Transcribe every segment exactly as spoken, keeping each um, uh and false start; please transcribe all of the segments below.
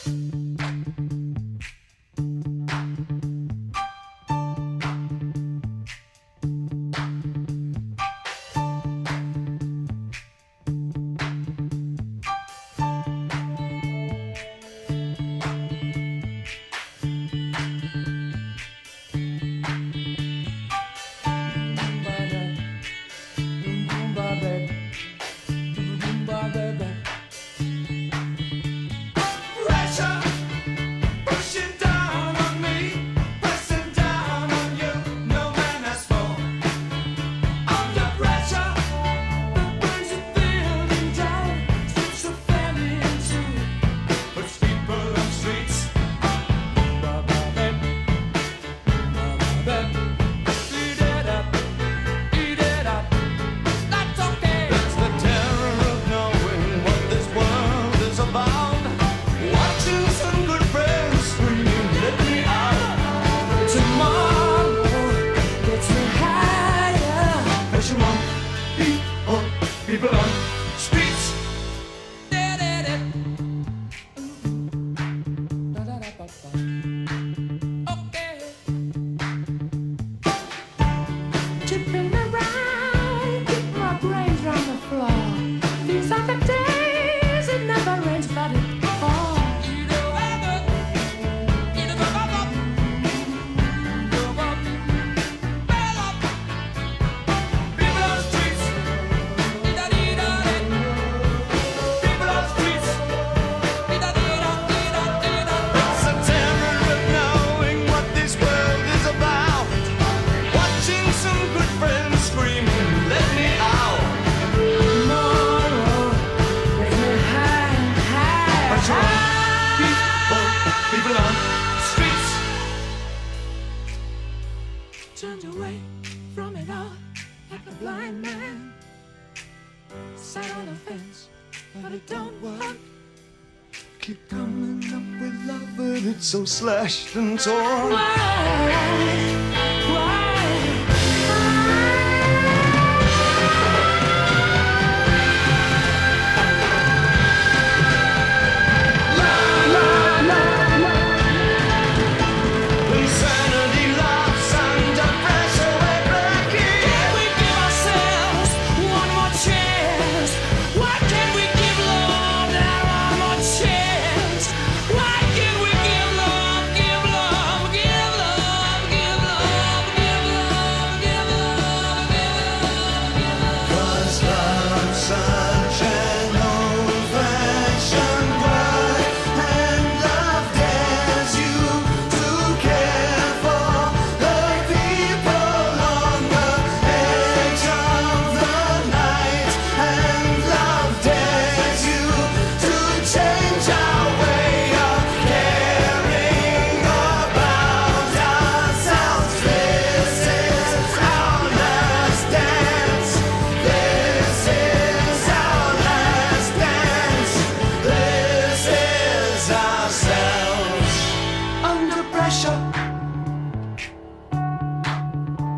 People on streets. Okay. Tipping around, keep my brains round the floor. These are the days it never rains, but it falls. People on streets. Turned away from it all like a blind man. Sat on the fence, but it don't work. Keep coming up with love, but it's so slashed and torn. Why? Why?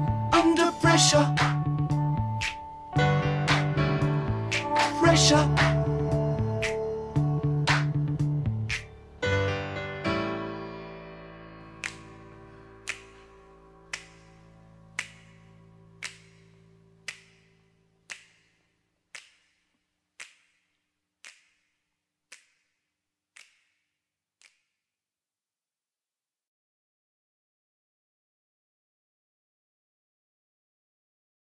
Under pressure, pressure.